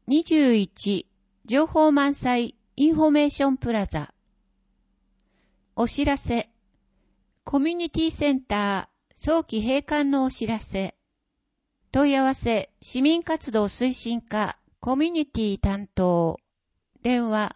21情報満載インフォメーションプラザ。お知らせ。コミュニティセンター早期閉館のお知らせ。問い合わせ市民活動推進課コミュニティ担当。電話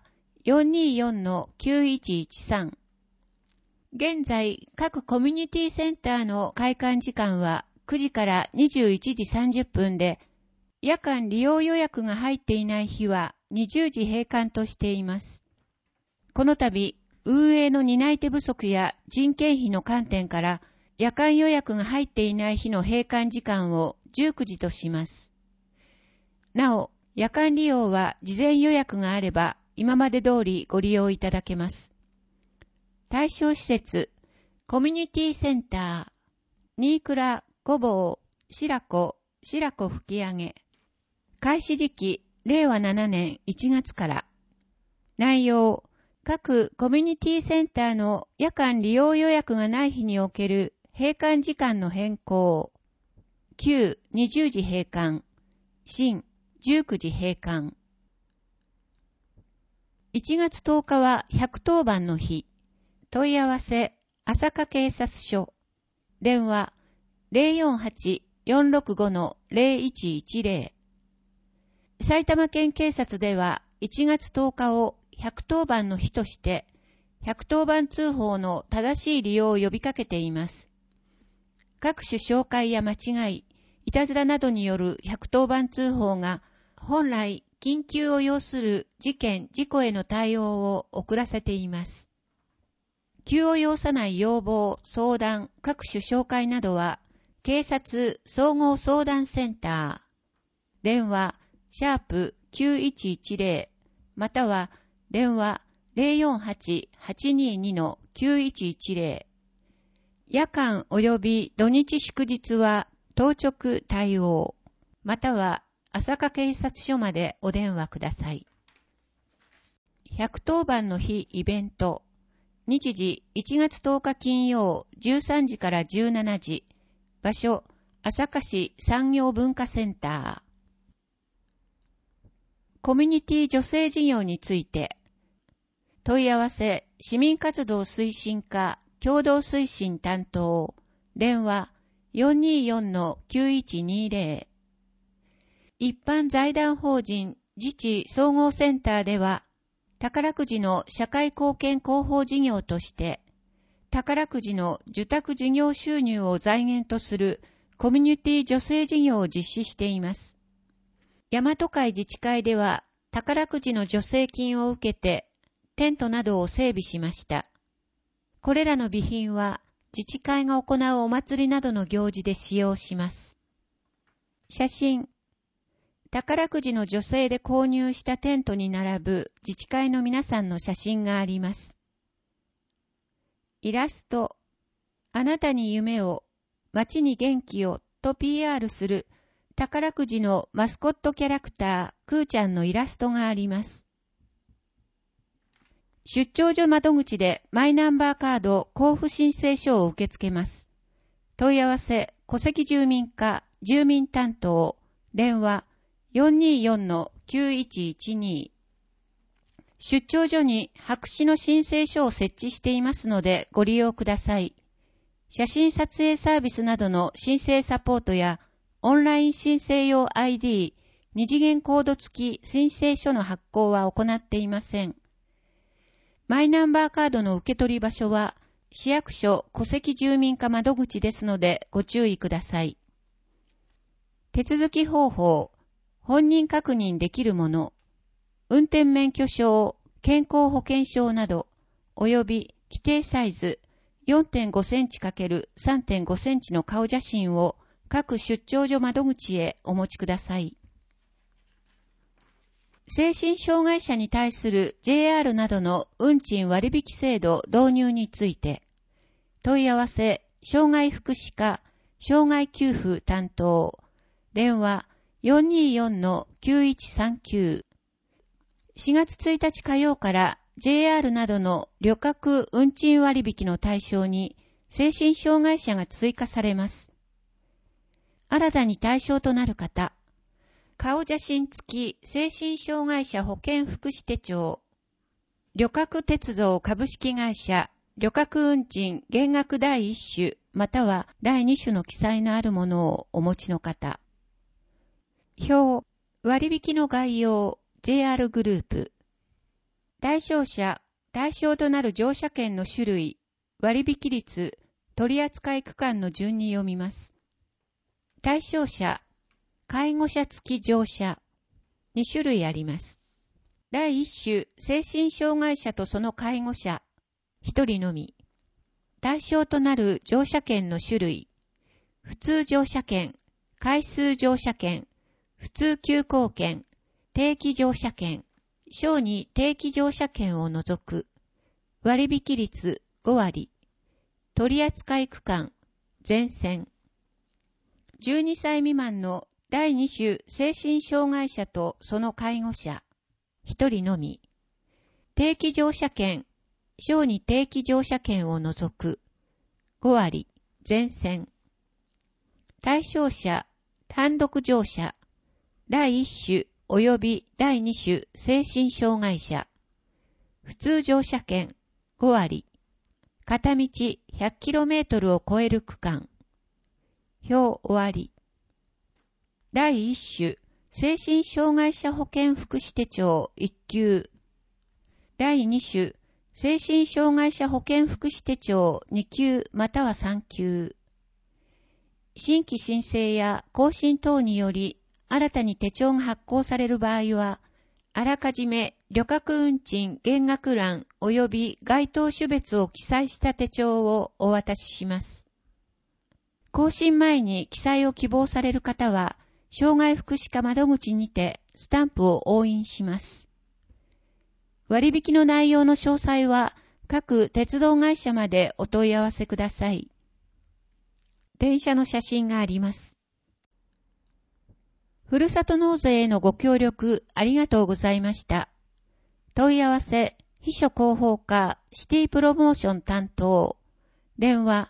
424-9113。現在各コミュニティセンターの開館時間は9時から21時30分で、夜間利用予約が入っていない日は20時閉館としています。この度、運営の担い手不足や人件費の観点から夜間予約が入っていない日の閉館時間を19時とします。なお、夜間利用は事前予約があれば今まで通りご利用いただけます。対象施設、コミュニティセンター、新倉、御坊、白子吹き上げ。開始時期、令和7年1月から。内容、各コミュニティセンターの夜間利用予約がない日における閉館時間の変更。旧20時閉館。新19時閉館。1月10日は110番の日。問い合わせ、朝霞警察署。電話、048-465-0110。埼玉県警察では1月10日を110番の日として、110番通報の正しい利用を呼びかけています。各種障害や間違い、いたずらなどによる110番通報が、本来緊急を要する事件・事故への対応を遅らせています。急を要さない要望、相談、各種紹介などは、警察総合相談センター。電話、#9110、または、電話 048-822-9110。夜間及び土日祝日は当直対応。または、朝霞警察署までお電話ください。110番の日イベント。日時1月10日金曜13時から17時。場所、朝霞市産業文化センター。コミュニティ女性事業について。問い合わせ、市民活動推進課共同推進担当。電話 424-9120。一般財団法人自治総合センターでは、宝くじの社会貢献広報事業として、宝くじの受託事業収入を財源とするコミュニティ女性事業を実施しています。大和会自治会では、宝くじの助成金を受けて、テントなどを整備しました。これらの備品は、自治会が行うお祭りなどの行事で使用します。写真。宝くじの助成で購入したテントに並ぶ自治会の皆さんの写真があります。イラスト。あなたに夢を、街に元気をと PR する宝くじのマスコットキャラクター、クーちゃんのイラストがあります。出張所窓口でマイナンバーカード交付申請書を受け付けます。問い合わせ、戸籍住民課、住民担当、電話、424-9112。出張所に白紙の申請書を設置していますのでご利用ください。写真撮影サービスなどの申請サポートやオンライン申請用 ID、二次元コード付き申請書の発行は行っていません。マイナンバーカードの受け取り場所は市役所戸籍住民課窓口ですのでご注意ください。手続き方法、本人確認できるもの、運転免許証、健康保険証など、及び規定サイズ 4.5 センチ ×3.5 センチの顔写真を各出張所窓口へお持ちください。精神障害者に対する JR などの運賃割引制度導入について、問い合わせ、障害福祉課、障害給付担当、電話 424-9139。4月1日火曜から JR などの旅客運賃割引の対象に精神障害者が追加されます。新たに対象となる方、 顔写真付き精神障害者保健福祉手帳、旅客鉄道株式会社、旅客運賃減額第1種または第2種の記載のあるものをお持ちの方。表、割引の概要、JR グループ。対象者、対象となる乗車券の種類、割引率、取扱区間の順に読みます。対象者、介護者付き乗車、2種類あります。第1種、精神障害者とその介護者、1人のみ。対象となる乗車券の種類、普通乗車券、回数乗車券、普通急行券、定期乗車券、小児定期乗車券を除く、割引率5割、取扱区間、全線。12歳未満の第2種精神障害者とその介護者、1人のみ。定期乗車券、小児定期乗車券を除く、5割、全線。対象者、単独乗車、第1種及び第2種精神障害者、普通乗車券、5割、片道 100km を超える区間。表終わり。第1種、精神障害者保健福祉手帳1級。第2種、精神障害者保健福祉手帳2級または3級。新規申請や更新等により、新たに手帳が発行される場合は、あらかじめ旅客運賃減額欄及び該当種別を記載した手帳をお渡しします。更新前に記載を希望される方は、障害福祉課窓口にてスタンプを押印します。割引の内容の詳細は各鉄道会社までお問い合わせください。電車の写真があります。ふるさと納税へのご協力ありがとうございました。問い合わせ、秘書広報課シティプロモーション担当。電話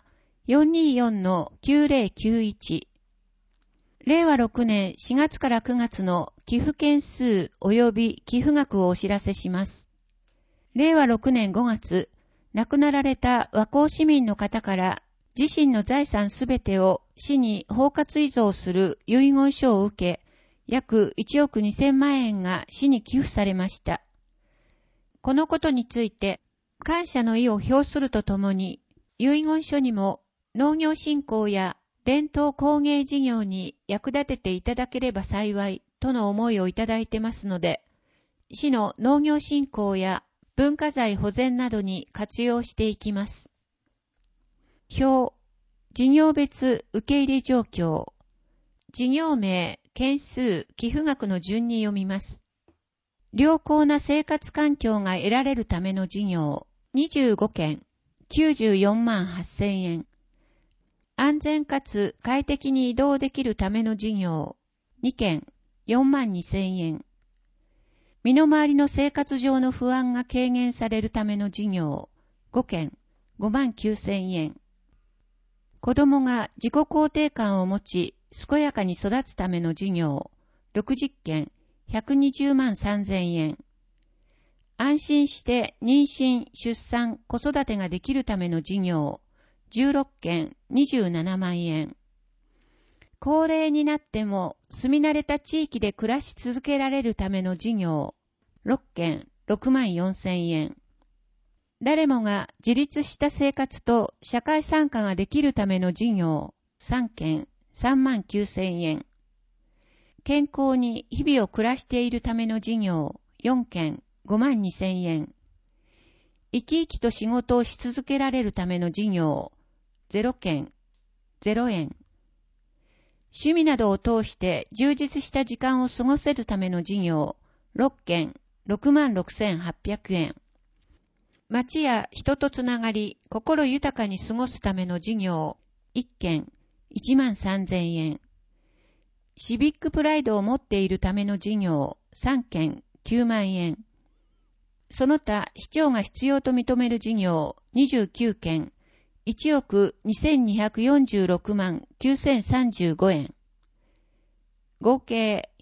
424-9091。令和6年4月から9月の寄付件数及び寄付額をお知らせします。令和6年5月、亡くなられた和光市民の方から自身の財産すべてを市に包括遺贈する遺言書を受け、約1億2000万円が市に寄付されました。このことについて、感謝の意を表するとともに、遺言書にも農業振興や伝統工芸事業に役立てていただければ幸いとの思いをいただいてますので、市の農業振興や文化財保全などに活用していきます。表、事業別受け入れ状況。事業名、件数、寄付額の順に読みます。良好な生活環境が得られるための事業、25件、94万8000円。安全かつ快適に移動できるための事業、2件、4万2000円。身の回りの生活上の不安が軽減されるための事業、5件、5万9000円。子供が自己肯定感を持ち、健やかに育つための事業、60件、120万3000円。安心して妊娠、出産、子育てができるための事業、16件、27万円。高齢になっても住み慣れた地域で暮らし続けられるための事業、6件、6万4000円。誰もが自立した生活と社会参加ができるための事業、3件、3万9000円。健康に日々を暮らしているための事業、4件、5万2000円。生き生きと仕事をし続けられるための事業、0件、0円。趣味などを通して充実した時間を過ごせるための事業、6件、6万6800円。街や人とつながり、心豊かに過ごすための事業、1件、1万3000円。シビックプライドを持っているための事業、3件、9万円。その他、市長が必要と認める事業、29件、1億2246万9035円。合計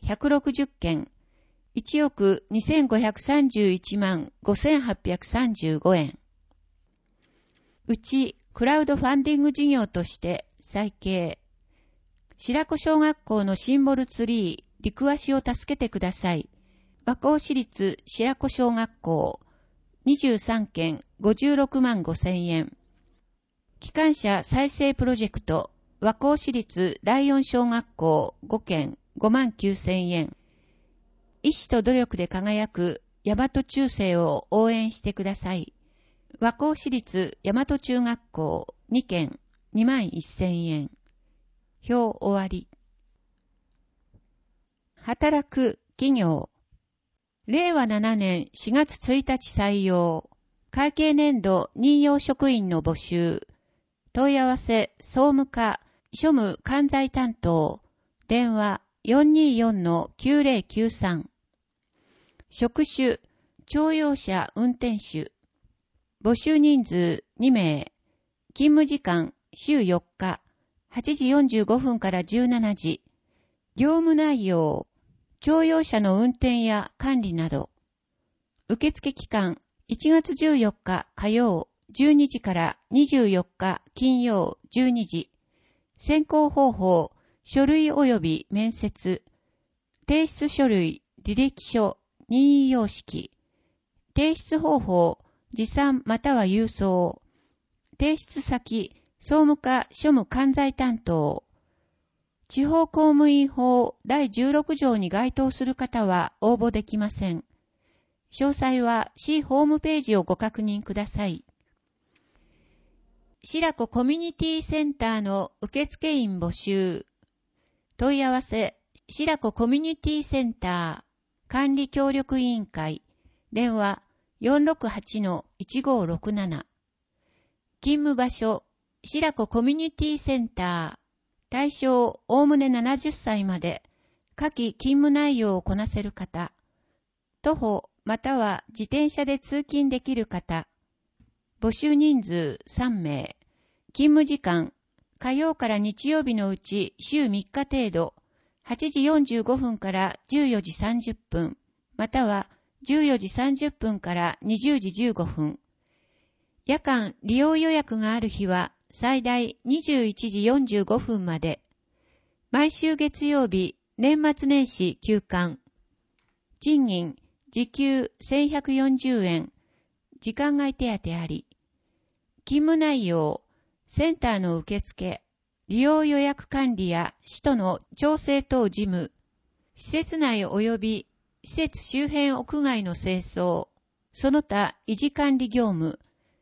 160件、1億2531万5835円。うち、クラウドファンディング事業として再建。白子小学校のシンボルツリー、陸足を助けてください。和光市立白子小学校、23件56万5千円。機関車再生プロジェクト、和光市立第四小学校5件5万9千円。意志と努力で輝く大和中世を応援してください。和光市立大和中学校2件2万1千円。表終わり。働く企業。令和7年4月1日採用。会計年度任用職員の募集。問い合わせ総務課庶務関西担当。電話 424-9093。職種乗用車運転手。募集人数2名。勤務時間週4日。8時45分から17時。業務内容。乗用車の運転や管理など。受付期間1月14日火曜12時から24日金曜12時。選考方法、書類及び面接。提出書類、履歴書、任意様式。提出方法、持参または郵送。提出先、総務課庶務関西担当。地方公務員法第16条に該当する方は応募できません。詳細は市ホームページをご確認ください。白子コミュニティセンターの受付員募集。問い合わせ、白子コミュニティセンター管理協力委員会。電話 468-1567。勤務場所、白子コミュニティセンター。対象、おおむね70歳まで、下記勤務内容をこなせる方。徒歩、または自転車で通勤できる方。募集人数3名。勤務時間、火曜から日曜日のうち週3日程度、8時45分から14時30分、または14時30分から20時15分。夜間利用予約がある日は、最大21時45分まで。毎週月曜日、年末年始休館。賃金、時給1140円。時間外手当あり。勤務内容、センターの受付、利用予約管理や使途の調整等事務。施設内及び施設周辺屋外の清掃。その他維持管理業務。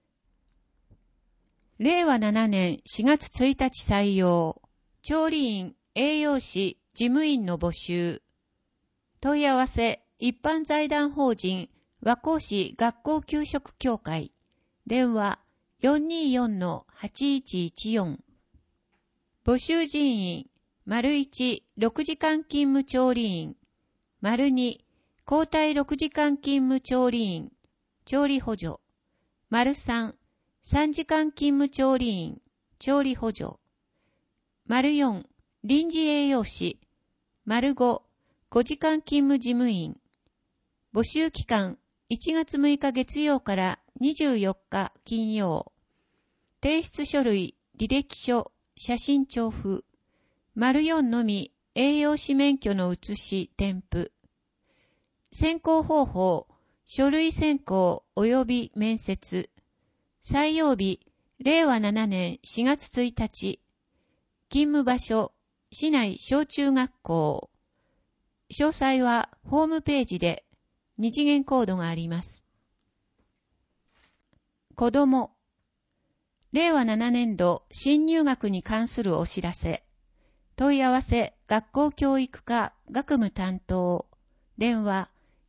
令和7年4月1日採用。調理員、栄養士、事務員の募集。問い合わせ、一般財団法人、和光市学校給食協会。電話、424-8114。募集人員、1、6時間勤務調理員。2、交代6時間勤務調理員。調理補助。3、3時間勤務調理員、調理補助。4、臨時栄養士。5、5時間勤務事務員。募集期間、1月6日月曜から24日金曜。提出書類、履歴書、写真帳付。4のみ、栄養士免許の写し、添付。選考方法、書類選考及び面接。採用日、令和7年4月1日。勤務場所、市内小中学校。詳細はホームページで2次元コードがあります。子ども。令和7年度新入学に関するお知らせ。問い合わせ、学校教育課学務担当。電話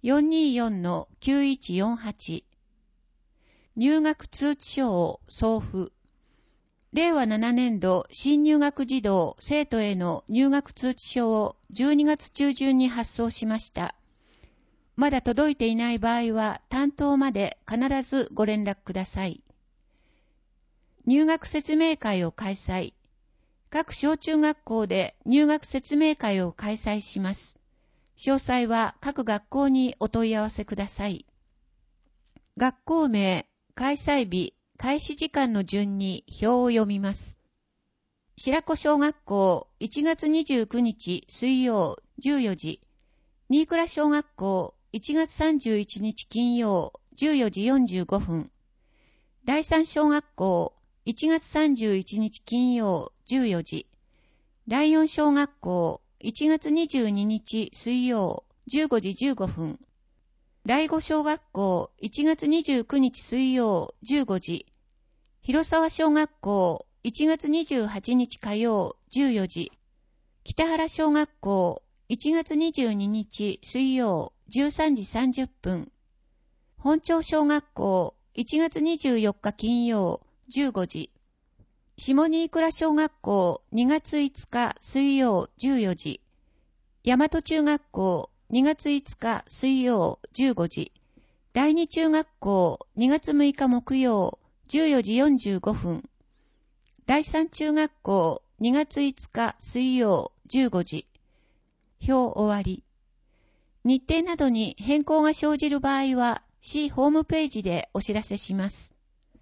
424-9148。入学通知書を送付。令和7年度新入学児童生徒への入学通知書を12月中旬に発送しました。まだ届いていない場合は担当まで必ずご連絡ください。入学説明会を開催。各小中学校で入学説明会を開催します。 詳細は各学校にお問い合わせください。学校名、開催日、開始時間の順に表を読みます。白子小学校1月29日水曜14時、新倉小学校1月31日金曜14時45分、第三小学校1月31日金曜14時、第四小学校1月22日水曜15時15分、第五小学校1月29日水曜15時、広沢小学校1月28日火曜14時、北原小学校1月22日水曜13時30分、本町小学校1月24日金曜15時、下新倉小学校2月5日水曜14時、大和中学校2月5日水曜15時、第二中学校2月6日木曜14時45分、第三中学校2月5日水曜15時。表終わり。日程などに変更が生じる場合は、市ホームページでお知らせします。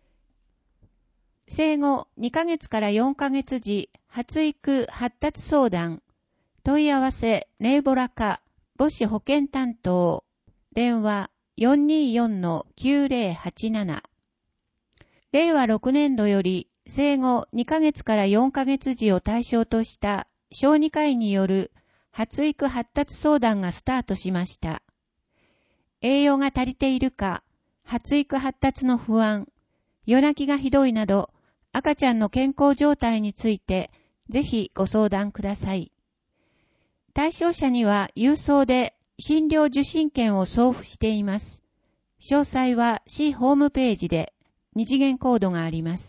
生後2ヶ月から4ヶ月時、発育発達相談。問い合わせ、ネイボラ課、母子保健担当。電話、424-9087。令和6年度より、生後2ヶ月から4ヶ月時を対象とした小児科医による発育発達相談がスタートしました。栄養が足りているか、発育発達の不安、夜泣きがひどいなど、赤ちゃんの健康状態について、ぜひご相談ください。対象者には郵送で診療受診券を送付しています。詳細は市ホームページで二次元コードがあります。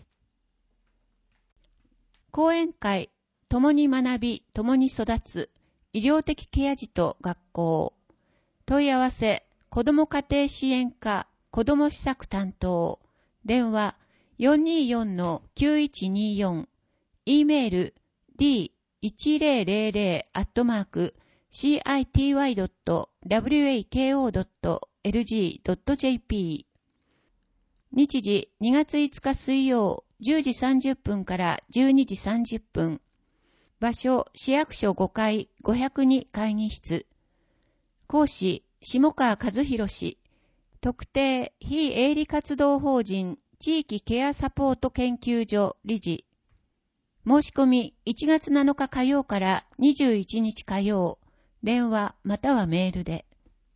講演会、共に学び、共に育つ、医療的ケア児と学校。問い合わせ、子ども家庭支援課、子ども施策担当。電話、424-9124。e メール、d1000@city.wako.lg.jp。日時、2月5日水曜、10時30分から12時30分。場所、市役所5階502会議室。講師、下川和弘氏。特定非営利活動法人地域ケアサポート研究所理事。申し込み1月7日火曜から21日火曜。電話またはメールで。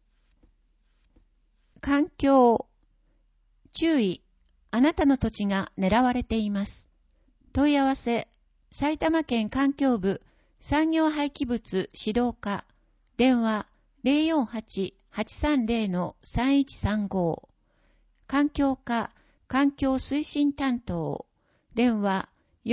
環境。注意。あなたの土地が狙われています。問い合わせ。埼玉県環境部産業廃棄物指導課。電話 048-830-3135。環境課環境推進担当。電話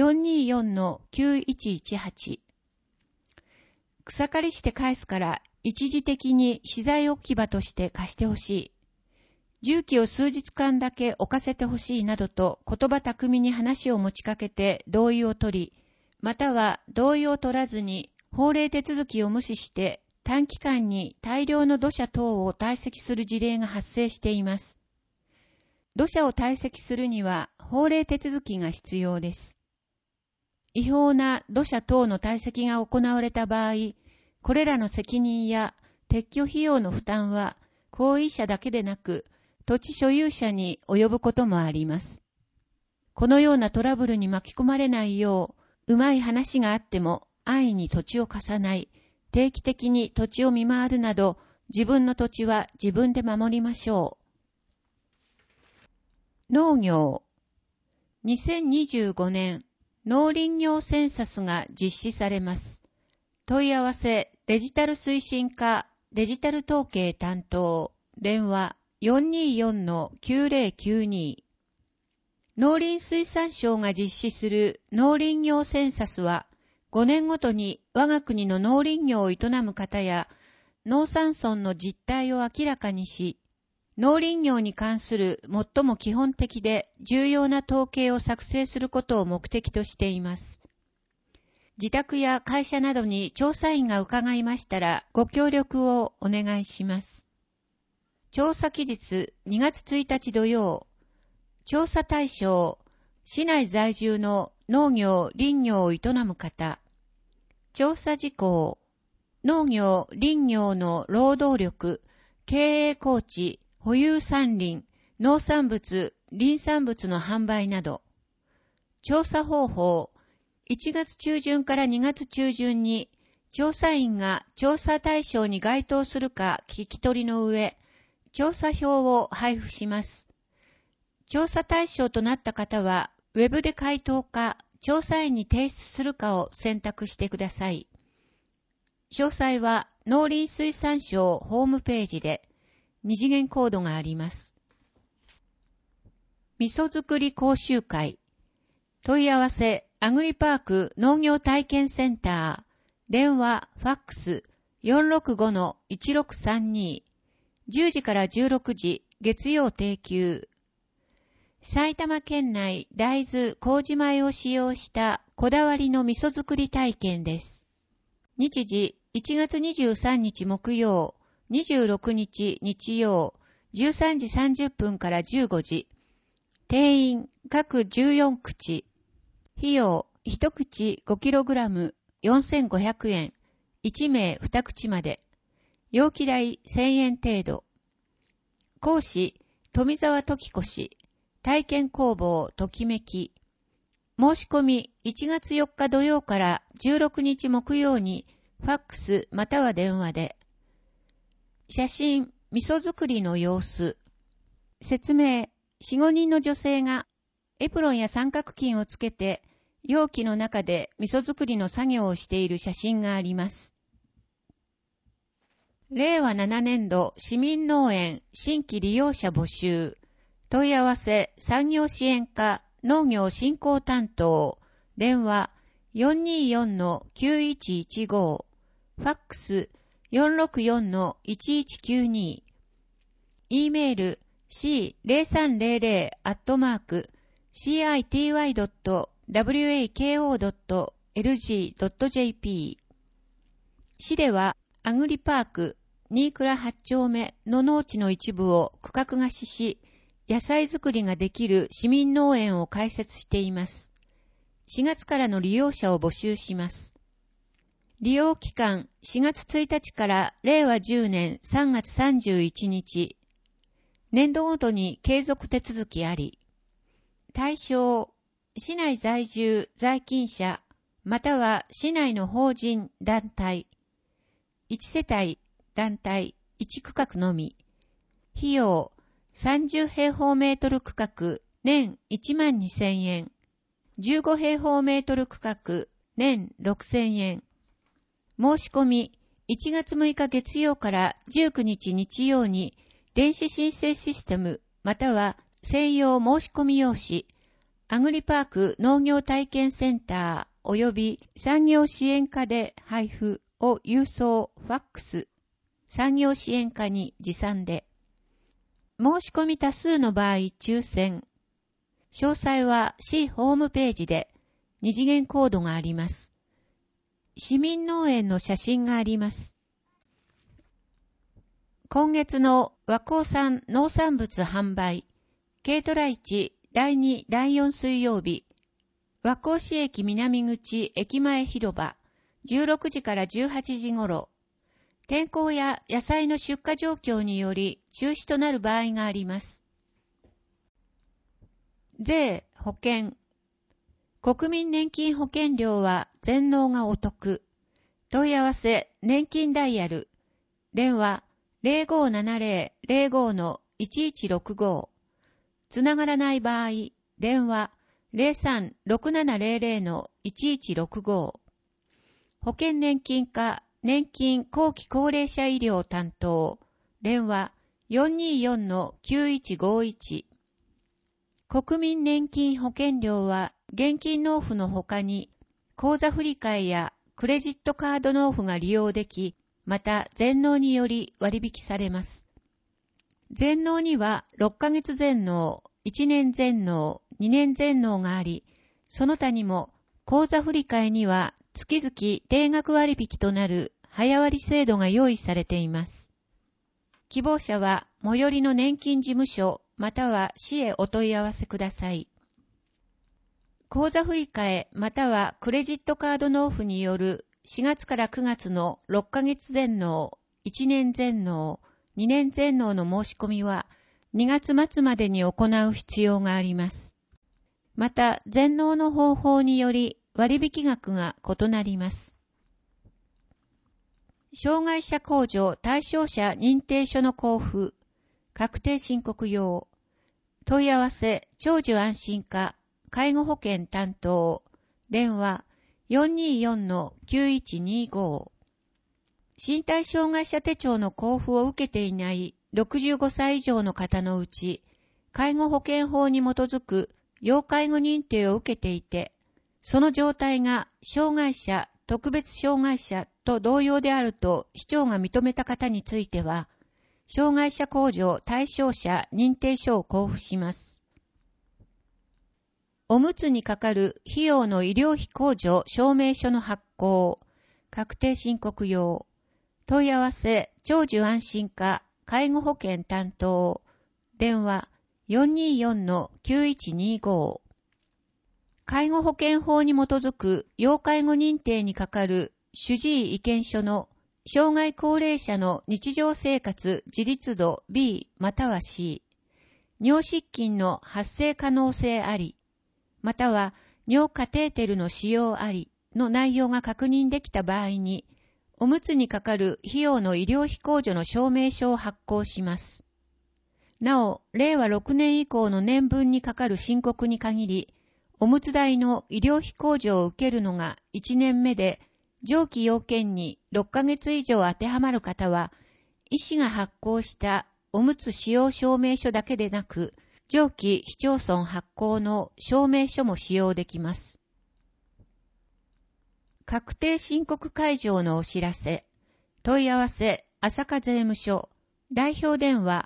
424-9118。草刈りして返すから一時的に資材置き場として貸してほしい。重機を数日間だけ置かせてほしいなどと言葉巧みに話を持ちかけて同意を取り、または同意を取らずに法令手続きを無視して短期間に大量の土砂等を堆積する事例が発生しています。土砂を堆積するには法令手続きが必要です。違法な土砂等の堆積が行われた場合、これらの責任や撤去費用の負担は行為者だけでなく、土地所有者に及ぶこともあります。このようなトラブルに巻き込まれないよう、うまい話があっても安易に土地を貸さない、定期的に土地を見回るなど、自分の土地は自分で守りましょう。農業。2025年、農林業センサスが実施されます。問い合わせ、デジタル推進課、デジタル統計担当、電話、424-9092。農林水産省が実施する農林業センサスは、5年ごとに我が国の農林業を営む方や農産村の実態を明らかにし、農林業に関する最も基本的で重要な統計を作成することを目的としています。 自宅や会社などに調査員が伺いましたら、ご協力をお願いします。調査期日2月1日土曜。調査対象、市内在住の農業・林業を営む方。調査事項、農業・林業の労働力、経営構築、保有山林、農産物、林産物の販売など。調査方法、1月中旬から2月中旬に、調査員が調査対象に該当するか聞き取りの上、調査票を配布します。調査対象となった方は、ウェブで回答か、調査員に提出するかを選択してください。詳細は農林水産省ホームページで、二次元コードがあります。味噌作り講習会。問い合わせ、アグリパーク農業体験センター。電話、ファックス、465-1632。10時から16時、月曜定休。埼玉県内大豆麹米を使用したこだわりの味噌作り体験です。日時、1月23日木曜、26日日曜、13時30分から15時。定員各14口。費用、1口 5kg、4500円。1名2口まで。容器代1000円程度。講師、富澤時子氏。体験工房ときめき。申し込み1月4日土曜から16日木曜にファックスまたは電話で。写真、味噌作りの様子。説明、4、5人の女性がエプロンや三角巾をつけて容器の中で味噌作りの作業をしている写真があります。令和7年度市民農園新規利用者募集。問い合わせ産業支援課農業振興担当。電話 424-9115。ファックス 464-1192。e メール c0300-city.wako.lg.jp。市ではアグリパーク新倉8丁目の農地の一部を区画貸しし、野菜作りができる市民農園を開設しています。4月からの利用者を募集します。利用期間4月1日から令和10年3月31日。年度ごとに継続手続きあり。対象、市内在住在勤者、または市内の法人団体。1世帯、団体、1区画のみ。費用、30平方メートル区画、年12,000円。15平方メートル区画、年6,000円。申し込み、1月6日月曜から19日日曜に、電子申請システム、または専用申し込み用紙、アグリパーク農業体験センター及び産業支援課で配布を郵送ファックス、産業支援課に持参で。申し込み多数の場合抽選。詳細は市ホームページで二次元コードがあります。市民農園の写真があります。今月の和光産農産物販売、軽トラ市第2、第4水曜日、和光市駅南口駅前広場、16時から18時頃、天候や野菜の出荷状況により中止となる場合があります。税、保険。国民年金保険料は全納がお得。問い合わせ、年金ダイヤル。電話、0570-05-1165。つながらない場合、電話、03-6700-1165。保険年金課、年金後期高齢者医療担当。電話、424-9151。国民年金保険料は現金納付の他に口座振替やクレジットカード納付が利用でき、また全納により割引されます。全納には6ヶ月全納、1年全納、2年全納があり、その他にも口座振替には月々定額割引となる早割制度が用意されています。希望者は最寄りの年金事務所または市へお問い合わせください。口座振替またはクレジットカード納付による4月から9月の6ヶ月全納、1年全納、2年全納の申し込みは2月末までに行う必要があります。また、全納の方法により割引額が異なります。障害者控除対象者認定書の交付、確定申告用、問い合わせ、長寿安心課、介護保険担当、電話 424-9125。身体障害者手帳の交付を受けていない65歳以上の方のうち、介護保険法に基づく要介護認定を受けていて、その状態が障害者、特別障害者と同様であると市長が認めた方については、障害者控除対象者認定書を交付します。おむつにかかる費用の医療費控除証明書の発行、確定申告用、問い合わせ、長寿安心課、介護保険担当、電話 424-9125。介護保険法に基づく要介護認定にかかる主治医意見書の障害高齢者の日常生活自立度 B または C、尿失禁の発生可能性あり、または尿カテーテルの使用ありの内容が確認できた場合に、おむつにかかる費用の医療費控除の証明書を発行します。なお、令和6年以降の年分にかかる申告に限り、おむつ代の医療費控除を受けるのが1年目で、上記要件に6ヶ月以上当てはまる方は、医師が発行したおむつ使用証明書だけでなく、上記市町村発行の証明書も使用できます。確定申告開場のお知らせ。問い合わせ、朝霞税務署。代表電話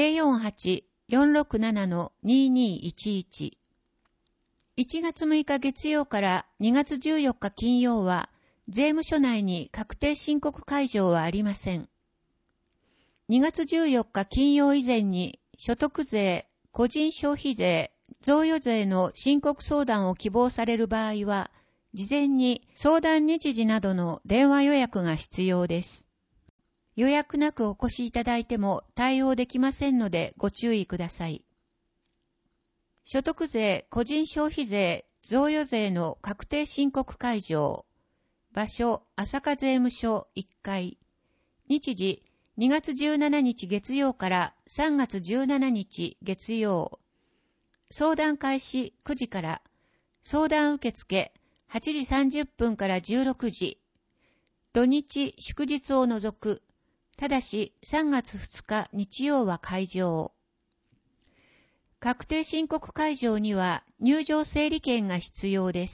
048-467-2211。1月6日月曜から2月14日金曜は、税務署内に確定申告開場はありません。2月14日金曜以前に所得税、個人消費税、贈与税の申告相談を希望される場合は、事前に相談日時などの電話予約が必要です。予約なくお越しいただいても対応できませんのでご注意ください。所得税、個人消費税、贈与税の確定申告開場。場所、朝霞税務署1階。日時、2月17日月曜から3月17日月曜。相談開始9時から。相談受付8時30分から16時。土日祝日を除く。ただし3月2日日曜は開場。確定申告開場には入場整理券が必要です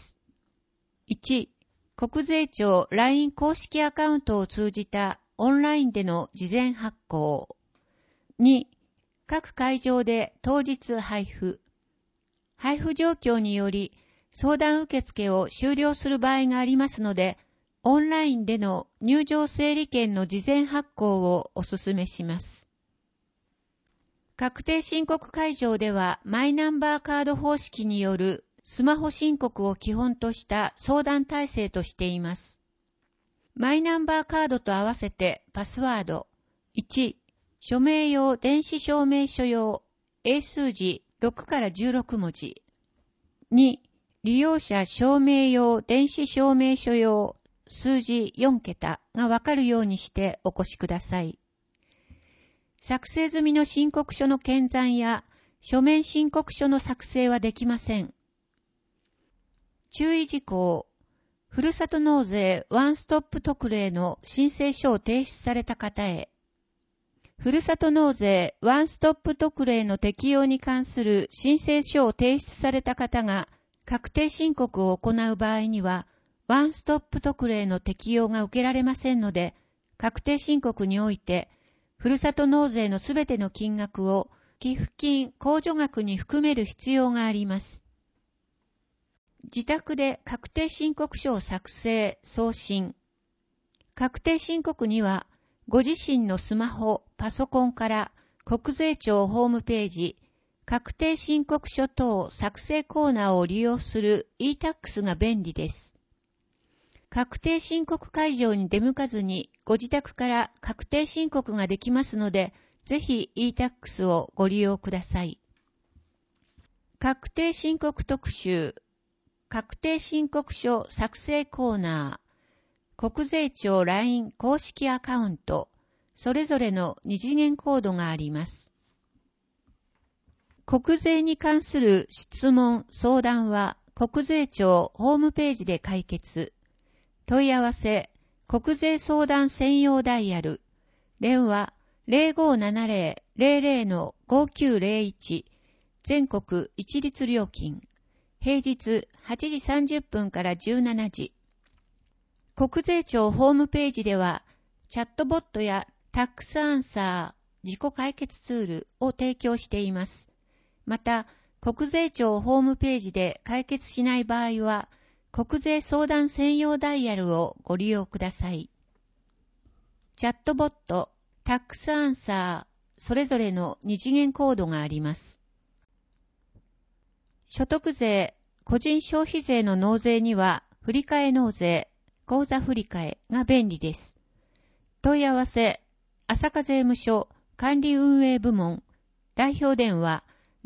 。1、国税庁 LINE 公式アカウントを通じたオンラインでの事前発行。2、各会場で当日配布。配布状況により相談受付を終了する場合がありますので、オンラインでの入場整理券の事前発行をお勧めします。確定申告開場ではマイナンバーカード方式によるスマホ申告を基本とした相談体制としています。マイナンバーカードと合わせてパスワード。1、署名用電子証明書用英数字6から16文字。2、利用者証明用電子証明書用数字4桁がわかるようにしてお越しください。作成済みの申告書の検算や書面申告書の作成はできません。注意事項。ふるさと納税ワンストップ特例の申請書を提出された方へ。ふるさと納税ワンストップ特例の適用に関する申請書を提出された方が確定申告を行う場合には、ワンストップ特例の適用が受けられませんので、確定申告において、ふるさと納税のすべての金額を寄付金控除額に含める必要があります。 自宅で確定申告書を作成・送信。確定申告には、ご自身のスマホ、パソコンから国税庁ホームページ、確定申告書等作成コーナーを利用する e-tax が便利です。確定申告会場に出向かずにご自宅から確定申告ができますので、ぜひ e-tax をご利用ください。確定申告特集、確定申告書作成コーナー、国税庁 LINE 公式アカウント、それぞれの二次元コードがあります。国税に関する質問・相談は国税庁ホームページで解決。問い合わせ、国税相談専用ダイヤル、電話 0570-00-5901、全国一律料金、平日8時30分から17時。国税庁ホームページでは、チャットボットやタックスアンサー、自己解決ツールを提供しています。また、国税庁ホームページで解決しない場合は、国税相談専用ダイヤルをご利用ください。チャットボット、タックスアンサー、それぞれの二次元コードがあります。所得税、個人消費税の納税には、振替納税、口座振替が便利です。問い合わせ、朝霞税務署管理運営部門、代表電話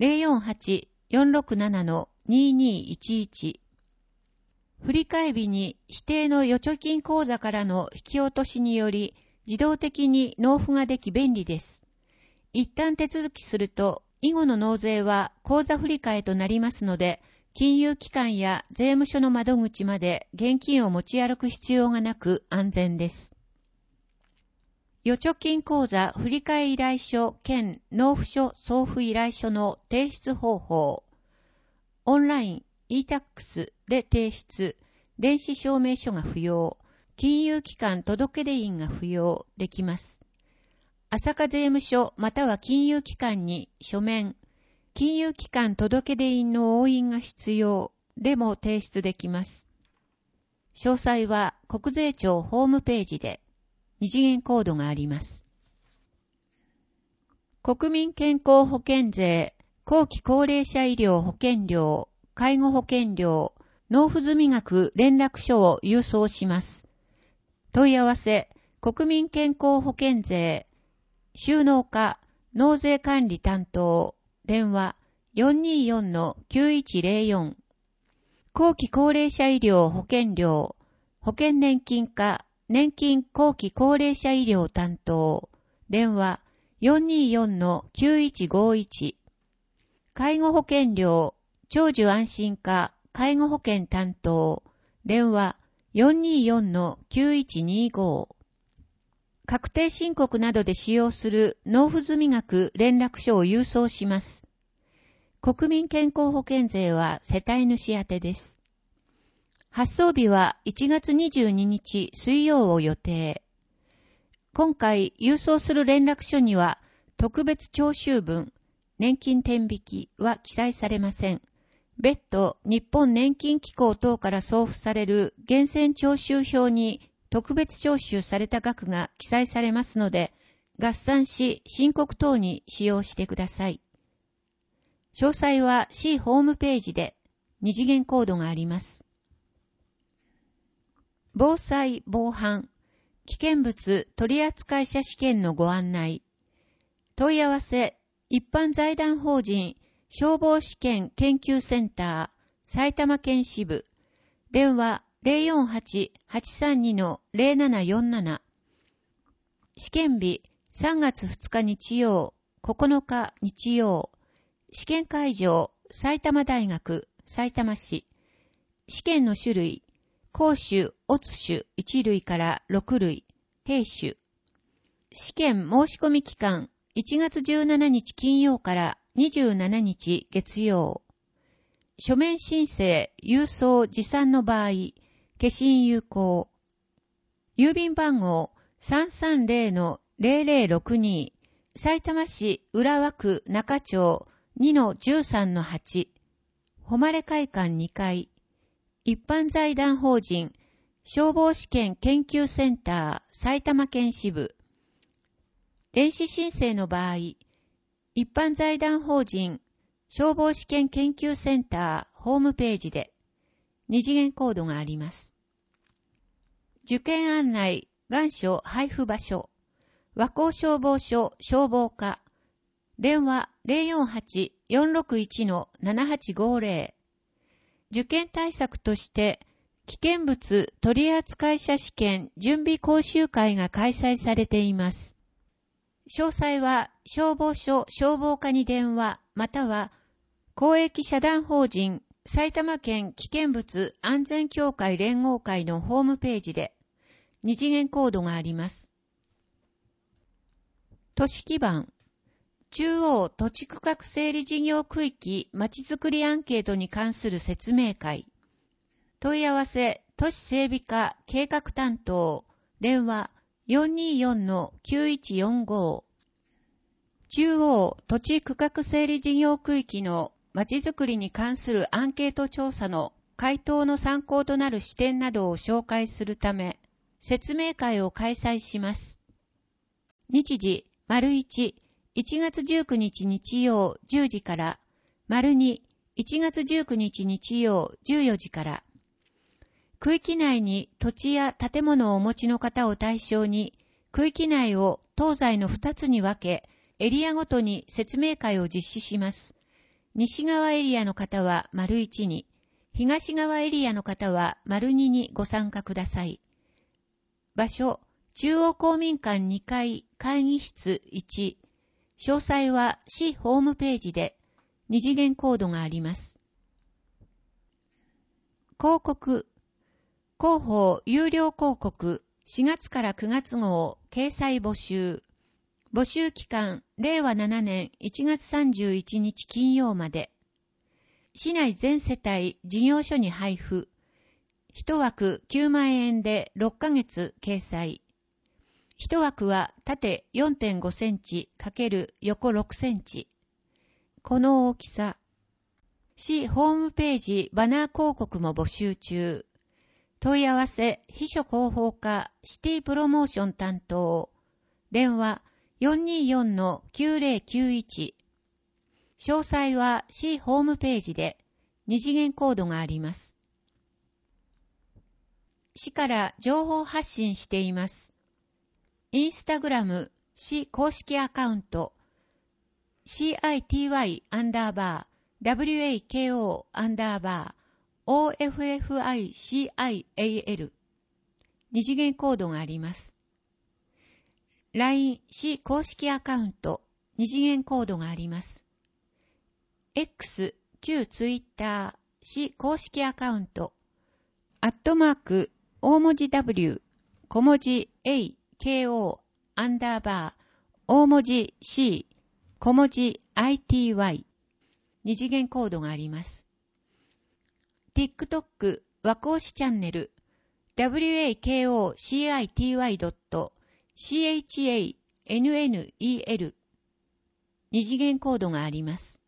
048-467-2211。振替日に指定の預貯金口座からの引き落としにより自動的に納付ができ便利です。一旦手続きすると以後の納税は口座振替となりますので、金融機関や税務署の窓口まで現金を持ち歩く必要がなく安全です。預貯金口座振替依頼書兼納付書送付依頼書の提出方法。オンラインe-tax で提出、電子証明書が不要、金融機関届出印が不要できます。朝霞税務署または金融機関に書面、金融機関届出印の押印が必要でも提出できます。詳細は国税庁ホームページで二次元コードがあります。国民健康保険税、後期高齢者医療保険料、介護保険料、納付済額連絡書を郵送します。問い合わせ、国民健康保険税、収納課、納税管理担当、電話 424-9104。後期高齢者医療保険料、保険年金課、年金後期高齢者医療担当、電話 424-9151。介護保険料、長寿安心課介護保険担当、電話 424-9125。確定申告などで使用する納付済額連絡書を郵送します。国民健康保険税は世帯主宛てです。発送日は1月22日水曜を予定。今回郵送する連絡書には特別徴収分、年金天引きは記載されません。別途、日本年金機構等から送付される源泉徴収票に特別徴収された額が記載されますので、合算し申告等に使用してください。詳細は市ホームページで二次元コードがあります。防災・防犯、危険物取扱者試験のご案内。問い合わせ、一般財団法人消防試験研究センター、埼玉県支部、電話 048-832-0747。試験日、3月2日日曜、9日日曜。試験会場、埼玉大学、埼玉市。試験の種類、公種、乙種1類から6類、兵種。試験申し込み期間、1月17日金曜から27日月曜。書面申請、郵送持参の場合、消印有効。郵便番号 330-0062、埼玉市浦和区中町 2-13-8、誉会館2階。 一般財団法人消防試験研究センター埼玉県支部。電子申請の場合、一般財団法人消防試験研究センターホームページで二次元コードがあります。受験案内、願書配布場所、和光消防署消防課、電話 048-461-7850。受験対策として、危険物取扱者試験準備講習会が開催されています。詳細は消防署消防課に電話または公益社団法人埼玉県危険物安全協会連合会のホームページで二次元コードがあります。都市基盤中央土地区画整理事業区域まちづくりアンケートに関する説明会。問い合わせ都市整備課計画担当電話 424-9145 中央土地区画整理事業区域のまちづくりに関するアンケート調査の回答の参考となる視点などを紹介するため説明会を開催します。日時 ①1月19日日曜10時から ②1月19日日曜14時から区域内に土地や建物をお持ちの方を対象に区域内を東西の2つに分けエリアごとに説明会を実施します。西側エリアの方は ①に、東側エリアの方は ②にご参加ください。場所、中央公民館2階会議室1。詳細は市ホームページで二次元コードがあります。広告、広報有料広告4月から9月号掲載募集。募集期間、令和7年1月31日金曜まで。市内全世帯事業所に配布。1枠9万円で6ヶ月掲載。1枠は縦 4.5 センチ×横6センチ。この大きさ。市ホームページバナー広告も募集中。問い合わせ秘書広報課シティプロモーション担当。電話424-9091。詳細は市ホームページで二次元コードがあります。市から情報発信しています。インスタグラム市公式アカウント CITY_WAKO_OFFICIAL 二次元コードがあります。LINE 市公式アカウント二次元コードがあります。X 旧ツイッター市公式アカウント@大文字 W 小文字 A KO アンダーバー大文字 C 小文字 ITY 二次元コードがあります。TikTok 和光市チャンネル wakocity.chanel 二次元コードがあります。